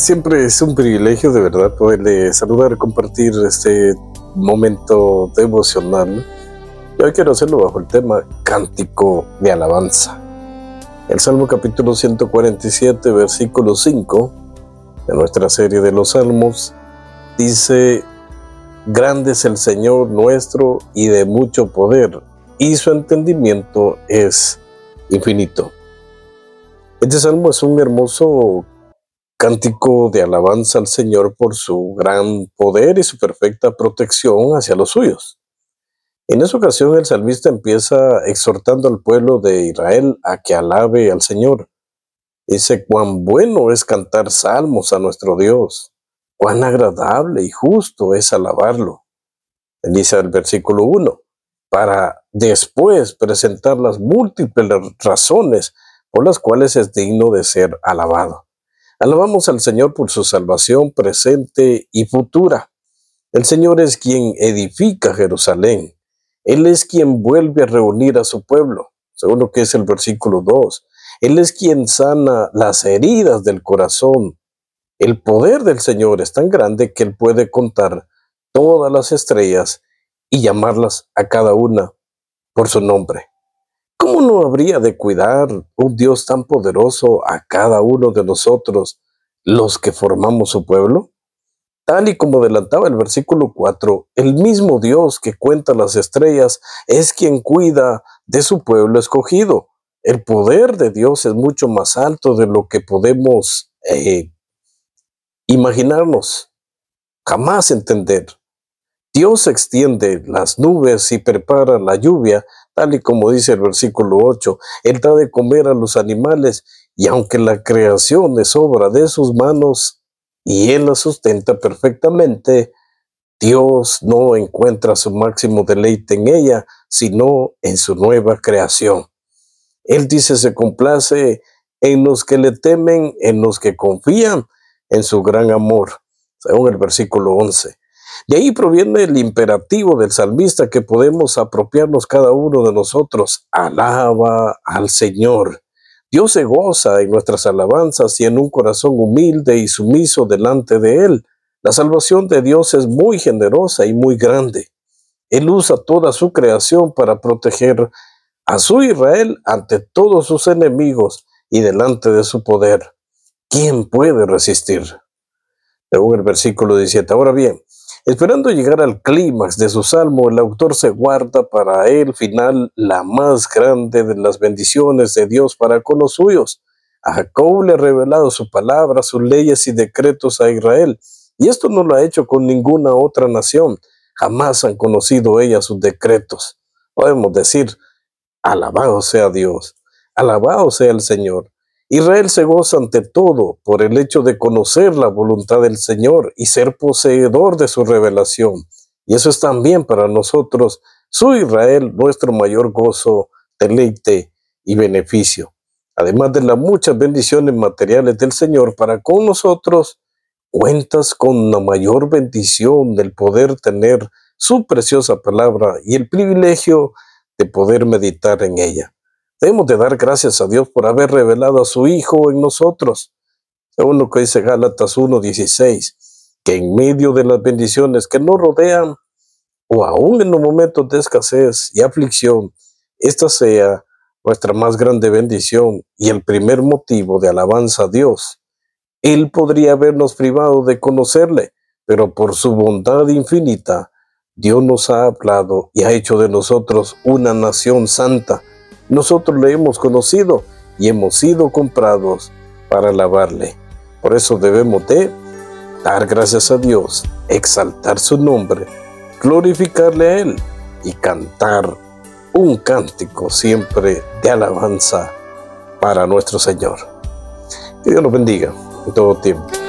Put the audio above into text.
Siempre es un privilegio de verdad poderle saludar y compartir este momento devocional. Y hoy quiero hacerlo bajo el tema Cántico de Alabanza. El Salmo capítulo 147, versículo 5 de nuestra serie de los Salmos dice: Grande es el Señor nuestro y de mucho poder, y su entendimiento es infinito. Este salmo es un hermoso cántico de alabanza al Señor por su gran poder y su perfecta protección hacia los suyos. En esa ocasión el salmista empieza exhortando al pueblo de Israel a que alabe al Señor. Dice: cuán bueno es cantar salmos a nuestro Dios, cuán agradable y justo es alabarlo. Dice el versículo 1, para después presentar las múltiples razones por las cuales es digno de ser alabado. Alabamos al Señor por su salvación presente y futura. El Señor es quien edifica Jerusalén. Él es quien vuelve a reunir a su pueblo, según lo que es el versículo 2. Él es quien sana las heridas del corazón. El poder del Señor es tan grande que Él puede contar todas las estrellas y llamarlas a cada una por su nombre. ¿Cómo no habría de cuidar un Dios tan poderoso a cada uno de nosotros, los que formamos su pueblo? Tal y como adelantaba el versículo 4, el mismo Dios que cuenta las estrellas es quien cuida de su pueblo escogido. El poder de Dios es mucho más alto de lo que podemos imaginarnos, jamás entender. Dios extiende las nubes y prepara la lluvia, tal y como dice el versículo 8. Él da de comer a los animales, y aunque la creación es obra de sus manos y Él la sustenta perfectamente, Dios no encuentra su máximo deleite en ella, sino en su nueva creación. Él dice: se complace en los que le temen, en los que confían en su gran amor, según el versículo 11. De ahí proviene el imperativo del salmista que podemos apropiarnos cada uno de nosotros: alaba al Señor. Dios se goza en nuestras alabanzas y en un corazón humilde y sumiso delante de Él. La salvación de Dios es muy generosa y muy grande. Él usa toda su creación para proteger a su Israel ante todos sus enemigos y delante de su poder. ¿Quién puede resistir? Según el versículo 17. Ahora bien, esperando llegar al clímax de su salmo, el autor se guarda para el final la más grande de las bendiciones de Dios para con los suyos. A Jacob le ha revelado su palabra, sus leyes y decretos a Israel, y esto no lo ha hecho con ninguna otra nación. Jamás han conocido ellas sus decretos. Podemos decir: alabado sea Dios, alabado sea el Señor. Israel se goza ante todo por el hecho de conocer la voluntad del Señor y ser poseedor de su revelación. Y eso es también para nosotros, su Israel, nuestro mayor gozo, deleite y beneficio. Además de las muchas bendiciones materiales del Señor para con nosotros, cuentas con la mayor bendición del poder tener su preciosa palabra y el privilegio de poder meditar en ella. Debemos de dar gracias a Dios por haber revelado a su Hijo en nosotros, según lo que dice Gálatas 1:16, que en medio de las bendiciones que nos rodean, o aún en los momentos de escasez y aflicción, esta sea nuestra más grande bendición y el primer motivo de alabanza a Dios. Él podría habernos privado de conocerle, pero por su bondad infinita, Dios nos ha hablado y ha hecho de nosotros una nación santa. Nosotros le hemos conocido y hemos sido comprados para alabarle. Por eso debemos de dar gracias a Dios, exaltar su nombre, glorificarle a Él y cantar un cántico siempre de alabanza para nuestro Señor. Que Dios los bendiga en todo tiempo.